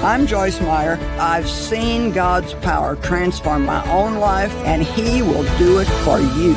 I'm Joyce Meyer. I've seen God's power transform my own life, and He will do it for you.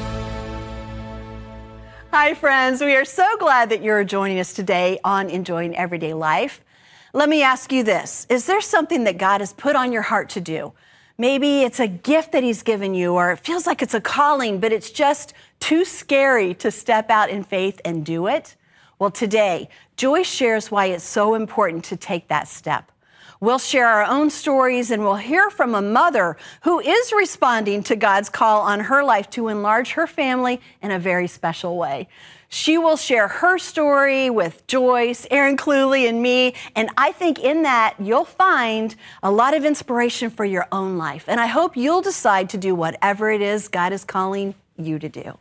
Hi, friends. We are so glad that you're joining us today on Enjoying Everyday Life. Let me ask you this. Is there something that God has put on your heart to do? Maybe it's a gift that He's given you, or it feels like it's a calling, but it's just too scary to step out in faith and do it. Well, today, Joyce shares why it's so important to take that step. We'll share our own stories, and we'll hear from a mother who is responding to God's call on her life to enlarge her family in a very special way. She will share her story with Joyce, Aaron Cluley, and me, and I think in that you'll find a lot of inspiration for your own life. And I hope you'll decide to do whatever it is God is calling you to do.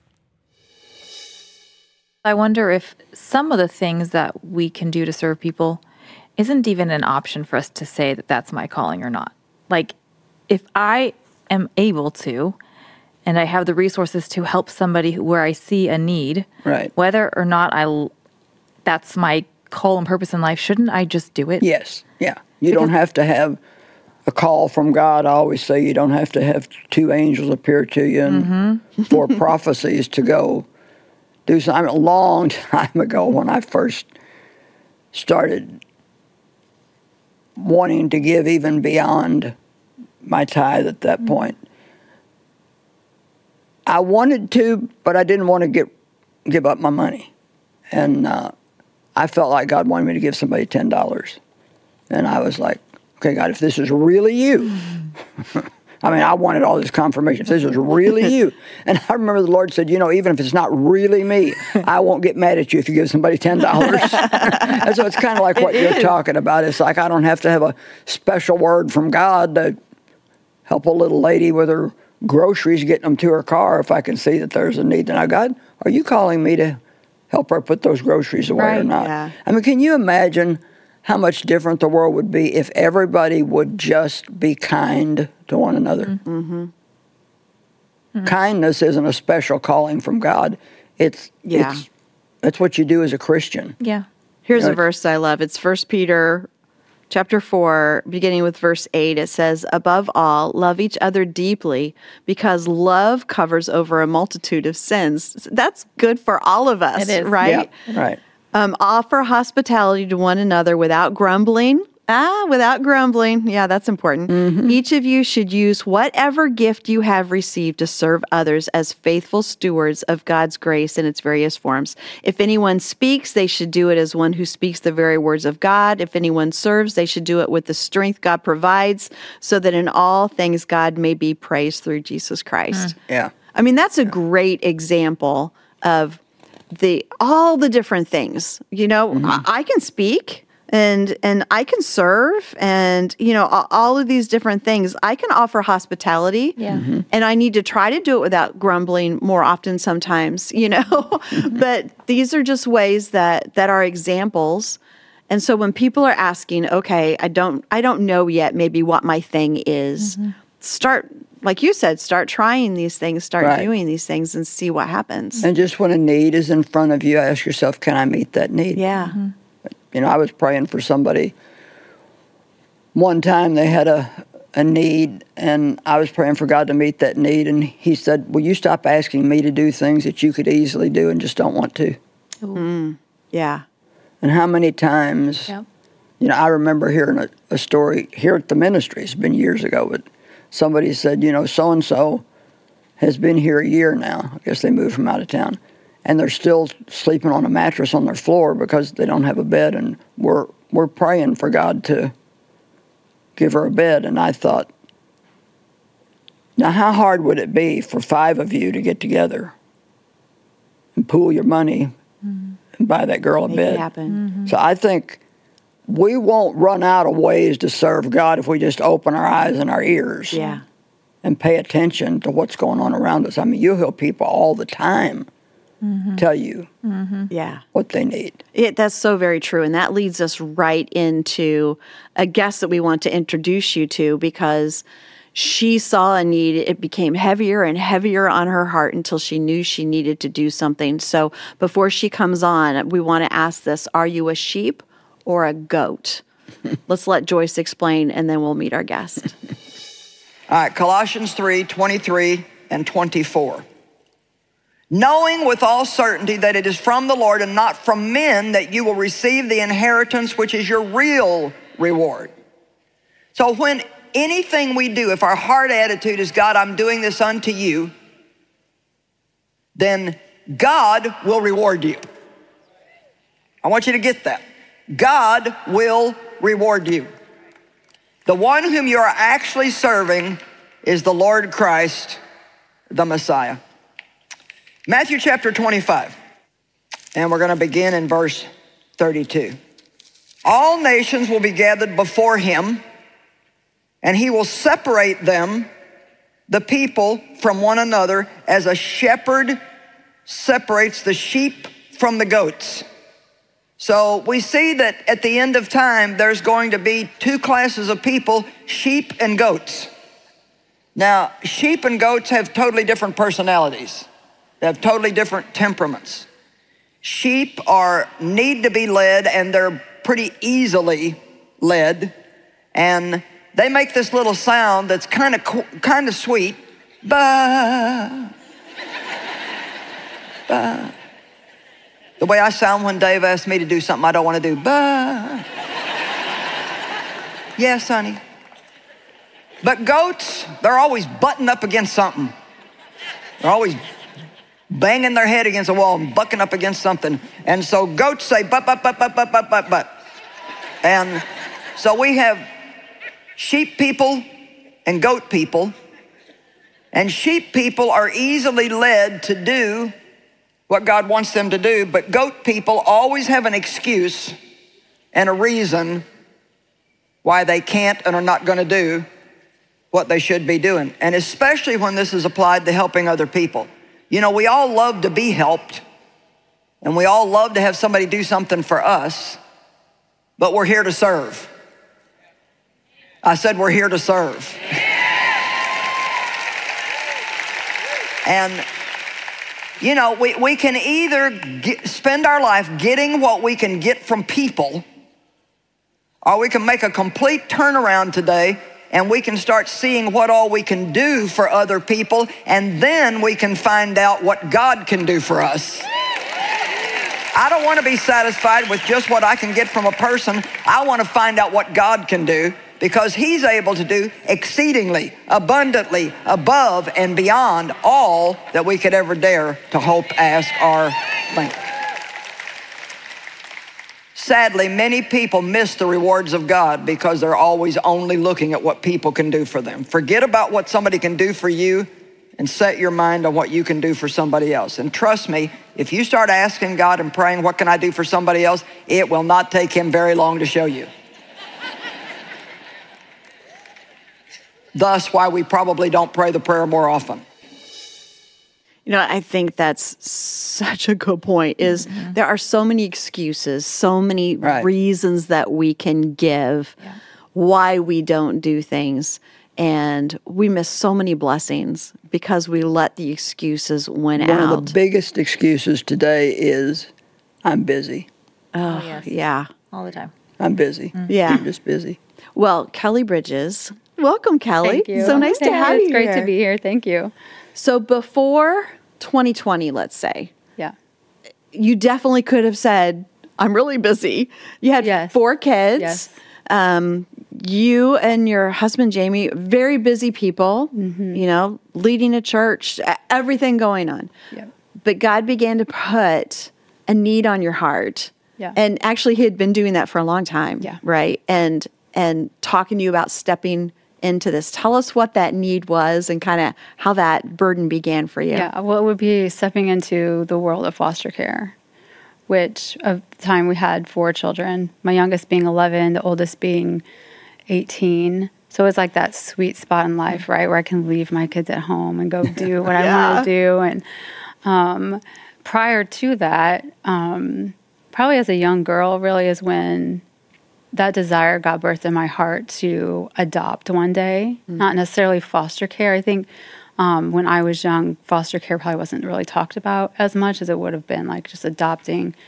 I wonder if some of the things that we can do to serve people isn't even an option for us to say that that's my calling or not. Like, if I am able to, and I have the resources to help somebody where I see a need, Right. whether or not that's my call and purpose in life, shouldn't I just do it? Yes, yeah. You don't have to have a call from God. I always say you don't have to have two angels appear to you and four prophecies to go do something. A long time ago when I first started wanting to give even beyond my tithe at that point, I wanted to, but I didn't want to give up my money. And I felt like God wanted me to give somebody $10. And I was like, okay, God, if this is really you, I mean, I wanted all this confirmation. If this is really you. And I remember the Lord said, even if it's not really me, I won't get mad at you if you give somebody $10. And so it's kind of like what you're talking about. It's like I don't have to have a special word from God to help a little lady with her groceries, getting them to her car if I can see that there's a need. Now, God, are you calling me to help her put those groceries away or not? Yeah. I mean, can you imagine how much different the world would be if everybody would just be kind to one another? Mm-hmm. Mm-hmm. Kindness isn't a special calling from God. It's what you do as a Christian. Yeah. Here's a verse I love. It's 1 Peter chapter 4, beginning with verse 8. It says, above all, love each other deeply because love covers over a multitude of sins. That's good for all of us, It is. right? Yeah, right. Offer hospitality to one another without grumbling. Without grumbling. Yeah, that's important. Mm-hmm. Each of you should use whatever gift you have received to serve others as faithful stewards of God's grace in its various forms. If anyone speaks, they should do it as one who speaks the very words of God. If anyone serves, they should do it with the strength God provides, so that in all things God may be praised through Jesus Christ. Yeah. I mean, that's a great example of all the different things. I can speak. And I can serve, and all of these different things. I can offer hospitality, and I need to try to do it without grumbling more often sometimes, But these are just ways that are examples. And so when people are asking, okay, I don't know yet maybe what my thing is, start, like you said, start trying these things, start doing these things, and see what happens. And just when a need is in front of you, ask yourself, can I meet that need? Yeah. Mm-hmm. I was praying for somebody. One time they had a need, and I was praying for God to meet that need, and He said, will you stop asking me to do things that you could easily do and just don't want to? Yeah. And how many times, I remember hearing a story here at the ministry, it's been years ago, but somebody said, so-and-so has been here a year now. I guess they moved from out of town. And they're still sleeping on a mattress on their floor because they don't have a bed. And we're praying for God to give her a bed. And I thought, now how hard would it be for 5 of you to get together and pool your money and buy that girl a Make bed? it happen. So I think we won't run out of ways to serve God if we just open our eyes and our ears and pay attention to what's going on around us. I mean, you hear people all the time tell you what they need. That's so very true. And that leads us right into a guest that we want to introduce you to, because she saw a need. It became heavier and heavier on her heart until she knew she needed to do something. So before she comes on, we want to ask this: are you a sheep or a goat? Let's let Joyce explain, and then we'll meet our guest. All right, Colossians 3:23 and 24. Knowing with all certainty that it is from the Lord and not from men that you will receive the inheritance, which is your real reward. So when anything we do, if our heart attitude is, God, I'm doing this unto you, then God will reward you. I want you to get that. God will reward you. The one whom you are actually serving is the Lord Christ, the Messiah. Matthew chapter 25, and we're going to begin in verse 32. All nations will be gathered before him, and he will separate them, the people, from one another, as a shepherd separates the sheep from the goats. So we see that at the end of time, there's going to be two classes of people, sheep and goats. Now, sheep and goats have totally different personalities. They have totally different temperaments. Sheep need to be led, and they're pretty easily led. And they make this little sound that's kind of sweet. Bah. Bah. The way I sound when Dave asks me to do something I don't want to do. Bah. Yes, honey. But goats, they're always butting up against something. They're always banging their head against a wall and bucking up against something. And so goats say, but. And so we have sheep people and goat people. And sheep people are easily led to do what God wants them to do, but goat people always have an excuse and a reason why they can't and are not going to do what they should be doing. And especially when this is applied to helping other people. You know, we all love to be helped, and we all love to have somebody do something for us, but we're here to serve. I said we're here to serve. And you know, we can either spend our life getting what we can get from people, or we can make a complete turnaround today and we can start seeing what all we can do for other people, and then we can find out what God can do for us. I don't want to be satisfied with just what I can get from a person. I want to find out what God can do, because he's able to do exceedingly, abundantly, above and beyond all that we could ever dare to hope, ask, or think. Sadly, many people miss the rewards of God because they're always only looking at what people can do for them. Forget about what somebody can do for you and set your mind on what you can do for somebody else. And trust me, if you start asking God and praying, what can I do for somebody else? It will not take him very long to show you. Thus, why we probably don't pray the prayer more often. You know, I think that's such a good point, is there are so many excuses, so many reasons that we can give why we don't do things. And we miss so many blessings because we let the excuses win out. One of the biggest excuses today is, I'm busy. Oh, yes. Yeah. All the time. I'm busy. Yeah. I'm just busy. Well, Kelly Bridges, welcome, Kelly. Thank you. So nice to have you It's great here. to be here. Thank you. So before 2020, let's say, Yeah. you definitely could have said, I'm really busy. You had 4 kids. Yes. You and your husband, Jamie, very busy people, you know, leading a church, everything going on. Yep. But God began to put a need on your heart. Yeah. And actually, he had been doing that for a long time. Yeah. Right. And talking to you about stepping into this. Tell us what that need was and kind of how that burden began for you. Yeah. Well, it would be stepping into the world of foster care, which at the time we had 4 children, my youngest being 11, the oldest being 18. So it's like that sweet spot in life, right, where I can leave my kids at home and go do what I want to do. And prior to that, probably as a young girl, really is when that desire got birthed in my heart to adopt one day, not necessarily foster care. I think when I was young, foster care probably wasn't really talked about as much as it would have been like just adopting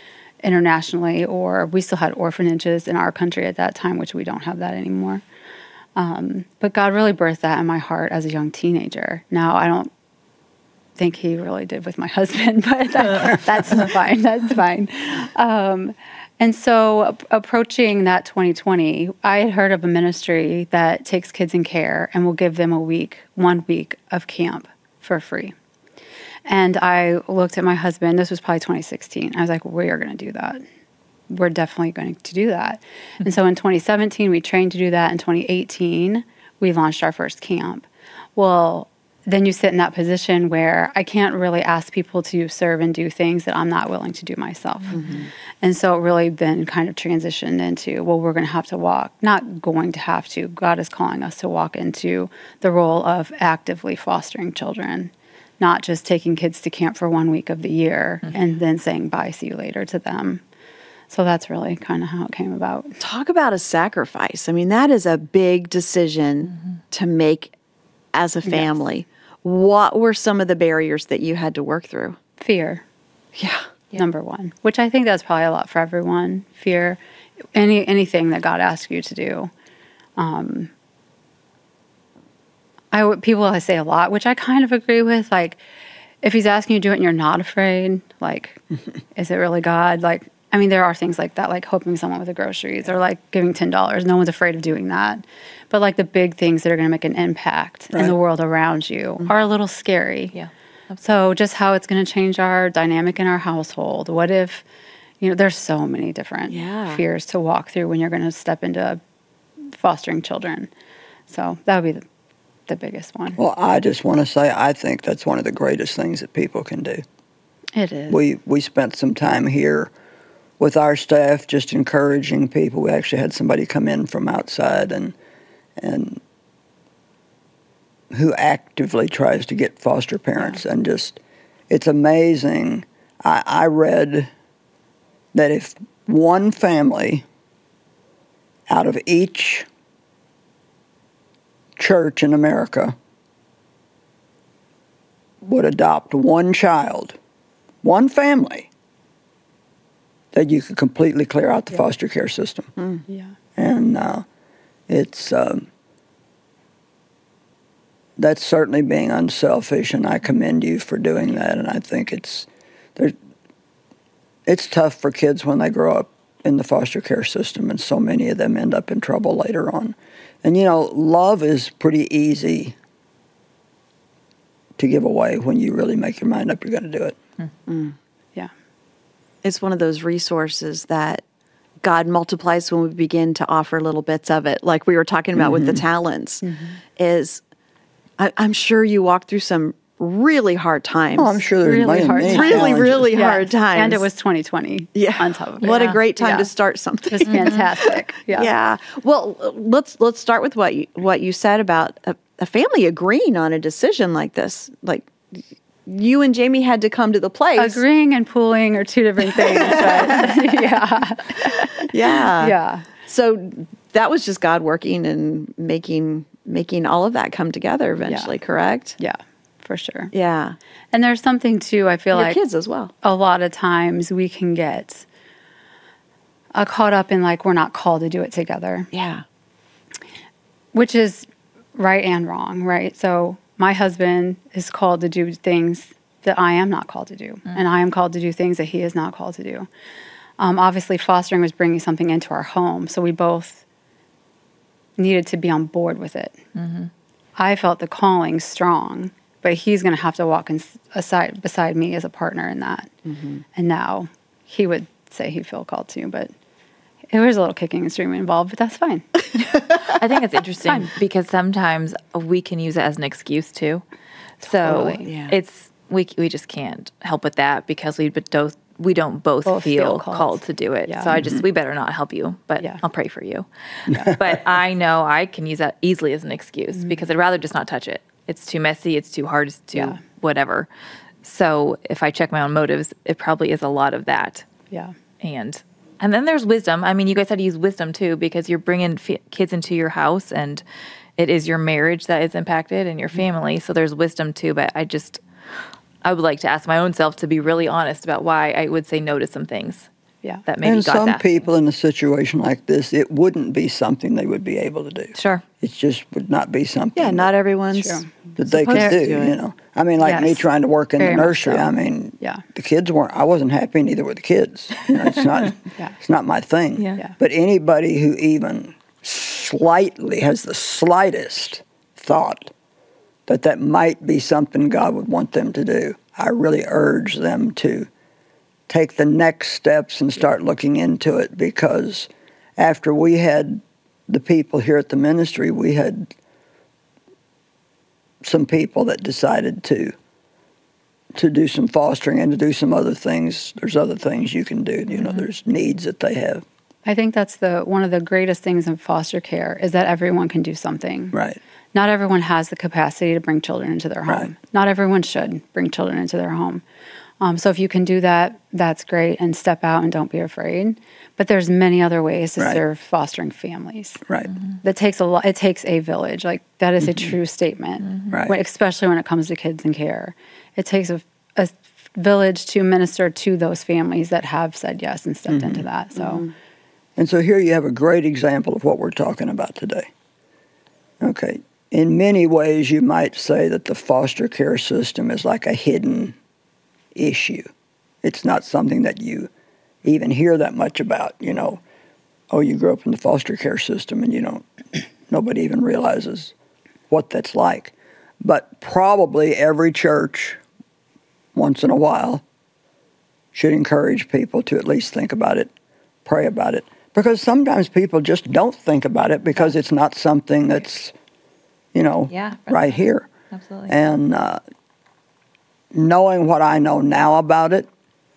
internationally, or we still had orphanages in our country at that time, which we don't have that anymore. But God really birthed that in my heart as a young teenager. Now, I don't think he really did with my husband, but that's fine. That's fine. And so approaching that 2020, I had heard of a ministry that takes kids in care and will give them 1 week of camp for free. And I looked at my husband. This was probably 2016. I was like, we are going to do that. We're definitely going to do that. And so in 2017, we trained to do that. In 2018, we launched our first camp. Well, then you sit in that position where I can't really ask people to serve and do things that I'm not willing to do myself. And so it really then kind of transitioned into, well, we're going to have to walk, not going to have to, God is calling us to walk into the role of actively fostering children, not just taking kids to camp for 1 week of the year and then saying bye, see you later to them. So that's really kind of how it came about. Talk about a sacrifice. I mean, that is a big decision to make as a family. Yes. What were some of the barriers that you had to work through? Fear. Yeah. Number one, which I think that's probably a lot for everyone. Fear, anything that God asks you to do. People say a lot, which I kind of agree with. Like, if he's asking you to do it and you're not afraid, like, is it really God? Like, I mean, there are things like that, like helping someone with the groceries or like giving $10. No one's afraid of doing that. But like the big things that are going to make an impact in the world around you are a little scary. Yeah. So just how it's going to change our dynamic in our household. What if, there's so many different fears to walk through when you're going to step into fostering children. So that would be the biggest one. Well, I just want to say I think that's one of the greatest things that people can do. It is. We spent some time here with our staff just encouraging people. We actually had somebody come in from outside and who actively tries to get foster parents. And just, it's amazing. I read that if one family out of each church in America would adopt one child, one family, that you could completely clear out the foster care system. Yeah. And it's that's certainly being unselfish, and I commend you for doing that. And I think it's tough for kids when they grow up in the foster care system, and so many of them end up in trouble later on. And love is pretty easy to give away when you really make your mind up you're going to do it. Yeah. It's one of those resources that God multiplies when we begin to offer little bits of it. Like we were talking about with the talents, I'm sure you walked through some really hard times. Oh, I'm sure there's Really hard many times. challenges. Really hard times. And it was 2020 on top of it. What a great time to start something. It was fantastic. Yeah. Well, let's start with what you said about a family agreeing on a decision like this. Like you and Jamie had to come to the place. Agreeing and pooling are two different things. But Yeah. So that was just God working and making all of that come together eventually, correct? Yeah, for sure. Yeah. And there's something too, I feel Your like kids as well. a lot of times we can get caught up in like we're not called to do it together. Yeah. Which is right and wrong, right? So my husband is called to do things that I am not called to do. And I am called to do things that he is not called to do. Obviously, fostering was bringing something into our home. So we both needed to be on board with it. I felt the calling strong, but he's going to have to walk beside me as a partner in that. And now he would say he'd feel called to, but there was a little kicking and screaming involved, but that's fine. I think it's interesting because sometimes we can use it as an excuse too. So it's we just can't help with that because we don't both feel called to do it. So we better not help you, but I'll pray for you. But I know I can use that easily as an excuse because I'd rather just not touch it. It's too messy. It's too hard. It's too whatever. So if I check my own motives, it probably is a lot of that. Yeah. And then there's wisdom. I mean, you guys had to use wisdom too because you're bringing kids into your house and it is your marriage that is impacted and your family. So there's wisdom too. But I would like to ask my own self to be really honest about why I would say no to some things Yeah. that maybe and God's some asking. people in a situation like this, it wouldn't be something they would be able to do. Sure. It just would not be something. Yeah, not everyone's True. that they could supposed do, to do it. you know. I mean, like me Yes. trying to work in Very the much nursery. so. I mean, Yeah. the kids weren't. I wasn't happy, neither were the kids. You know, it's not. Yeah. It's not my thing. Yeah. Yeah. But anybody who even slightly has the slightest thought that might be something God would want them to do, I really urge them to take the next steps and start looking into it, because after we had the people here at the ministry, we had some people that decided to do some fostering and to do some other things. There's other things you can do. You know, there's needs that they have. I think that's one of the greatest things in foster care is that everyone can do something. Right. Not everyone has the capacity to bring children into their home. Right. Not everyone should bring children into their home. So if you can do that, that's great, and step out and don't be afraid. But there's many other ways to Right. serve fostering families. Right. That takes a lot. It takes a village. Like that is a true statement, Right. especially when it comes to kids in care. It takes a village to minister to those families that have said yes and stepped into that. So And so here you have a great example of what we're talking about today. Okay. In many ways, you might say that the foster care system is like a hidden issue. It's not something that you even hear that much about, you know. Oh, you grew up in the foster care system and you don't, nobody even realizes what that's like. But probably every church, once in a while, should encourage people to at least think about it, pray about it. Because sometimes people just don't think about it because it's not something that's, you know, Yeah. right here. Absolutely. And knowing what I know now about it,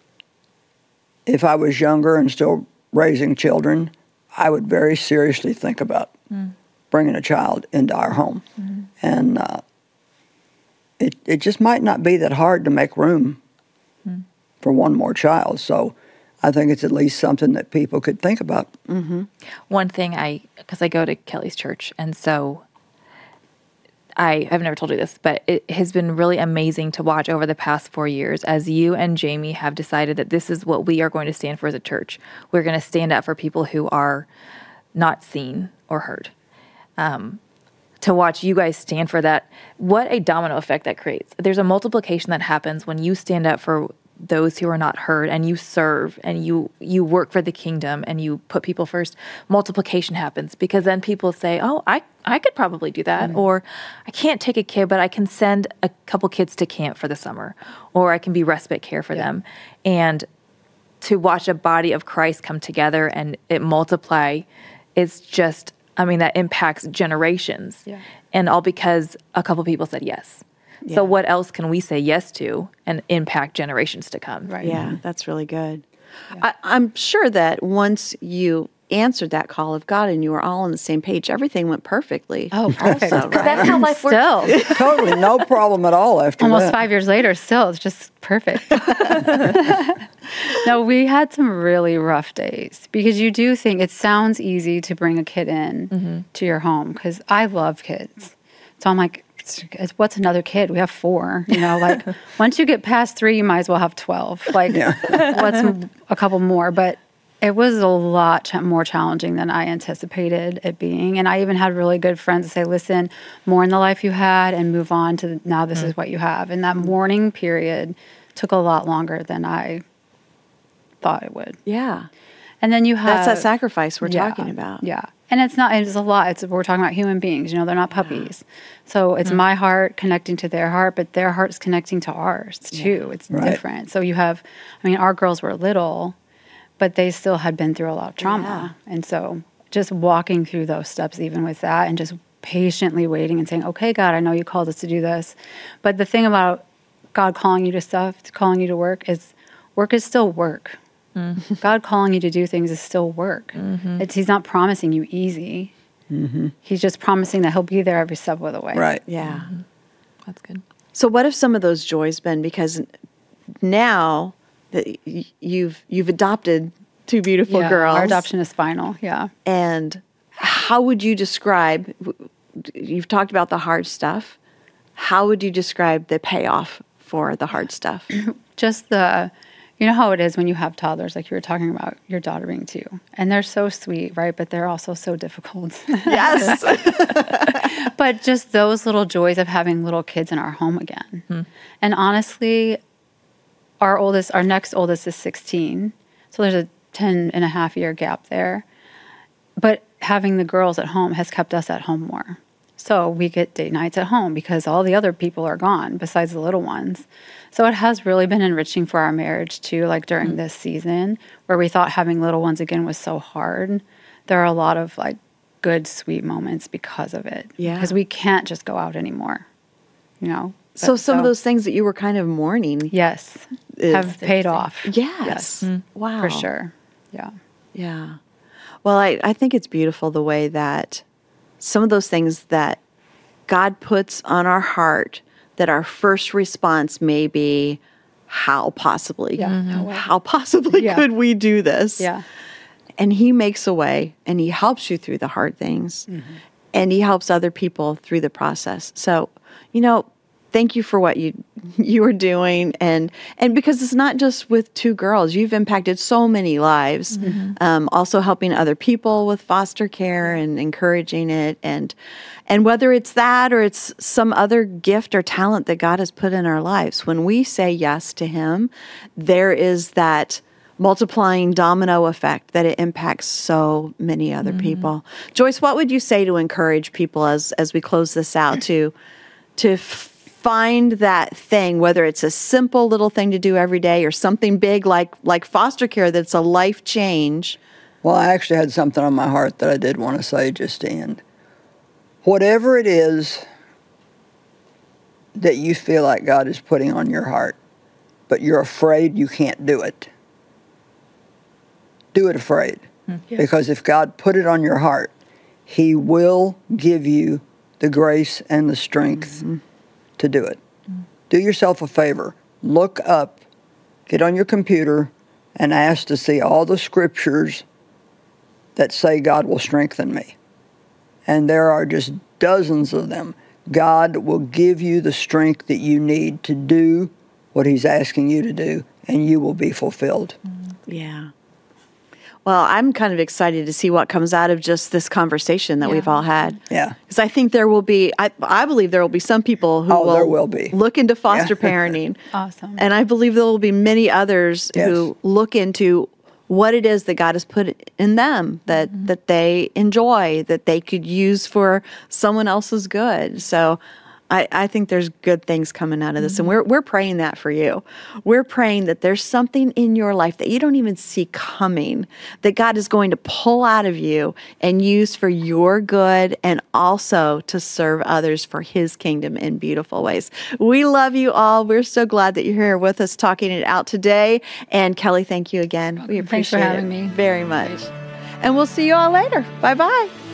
if I was younger and still raising children, I would very seriously think about bringing a child into our home. And it just might not be that hard to make room for one more child. So I think it's at least something that people could think about. One thing because I go to Kelly's church, and so I've never told you this, but it has been really amazing to watch over the past 4 years as you and Jamie have decided that this is what we are going to stand for as a church. We're going to stand up for people who are not seen or heard. To watch you guys stand for that, what a domino effect that creates. There's a multiplication that happens when you stand up for those who are not heard, and you serve, and you work for the kingdom, and you put people first. Multiplication happens, because then people say, oh, I could probably do that, or I can't take a kid, but I can send a couple kids to camp for the summer, or I can be respite care for them. And to watch a body of Christ come together and it multiply, it's just, I mean, that impacts generations. Yeah. And all because a couple people said yes. So what else can we say yes to and impact generations to come? right. Yeah, that's really good. I'm sure that once you answered that call of God and you were all on the same page, everything went perfectly. Oh, perfect. Also, right? That's how life works. Still, Totally no problem at all after almost that. 5 years later, still, it's just perfect. No, we had some really rough days because you do think it sounds easy to bring a kid in to your home, because I love kids. So I'm like, what's another kid? We have 4. You know, like once you get past 3, you might as well have 12. Like, what's a couple more? But it was a lot more challenging than I anticipated it being. And I even had really good friends that say, listen, mourn the life you had and move on to now this is what you have. And that mourning period took a lot longer than I thought it would. Yeah. And then you have That's that sacrifice we're talking about. Yeah. And it's a lot. We're talking about human beings, they're not puppies. So it's my heart connecting to their heart, but their heart's connecting to ours too. It's Right. different. So you have, our girls were little, but they still had been through a lot of trauma. And so just walking through those steps, even with that, and just patiently waiting and saying, okay, God, I know you called us to do this. But the thing about God calling you to stuff, calling you to work is still work. God calling you to do things is still work. He's not promising you easy. He's just promising that he'll be there every step of the way. Right. Yeah. That's good. So what have some of those joys been? Because now that you've adopted 2 beautiful Yeah, girls. our adoption is final. Yeah. And how would you describe, you've talked about the hard stuff. How would you describe the payoff for the hard stuff? Just You know how it is when you have toddlers, like you were talking about your daughter being 2, and they're so sweet, right? But they're also so difficult. Yes. But just those little joys of having little kids in our home again. And honestly, our next oldest is 16. So there's a 10.5-year gap there. But having the girls at home has kept us at home more. So we get date nights at home because all the other people are gone besides the little ones. So it has really been enriching for our marriage too, like during this season where we thought having little ones again was so hard. There are a lot of like good, sweet moments because of it. Yeah. Because we can't just go out anymore, you know? So some of those things that you were kind of mourning. Yes, have paid off. Yes. Wow. For sure. Yeah. Yeah. Well, I think it's beautiful the way that some of those things that God puts on our heart, that our first response may be, how possibly could we do this? Yeah. And he makes a way, and he helps you through the hard things, and he helps other people through the process. So, thank you for what you are doing, and because it's not just with 2 girls, you've impacted so many lives. Also helping other people with foster care and encouraging it, and whether it's that or it's some other gift or talent that God has put in our lives, when we say yes to Him, there is that multiplying domino effect that it impacts so many other people. Joyce, what would you say to encourage people as we close this out to find that thing, whether it's a simple little thing to do every day or something big like foster care that's a life change? Well, I actually had something on my heart that I did want to say just to end. Whatever it is that you feel like God is putting on your heart, but you're afraid you can't do it, do it afraid. Because if God put it on your heart, He will give you the grace and the strength to do it. Do yourself a favor. Look up, get on your computer, and ask to see all the scriptures that say God will strengthen me. And there are just dozens of them. God will give you the strength that you need to do what He's asking you to do, and you will be fulfilled. Yeah. Well, I'm kind of excited to see what comes out of just this conversation that we've all had. Yeah. Because I think there will be, I believe there will be some people who there will be. look into foster parenting. Awesome. And I believe there will be many others who look into what it is that God has put in them that they enjoy, that they could use for someone else's good. So I think there's good things coming out of this. And we're praying that for you. We're praying that there's something in your life that you don't even see coming, that God is going to pull out of you and use for your good and also to serve others for His kingdom in beautiful ways. We love you all. We're so glad that you're here with us talking it out today. And Kelly, thank you again. We appreciate Thanks for having it me. very much. And we'll see you all later. Bye-bye.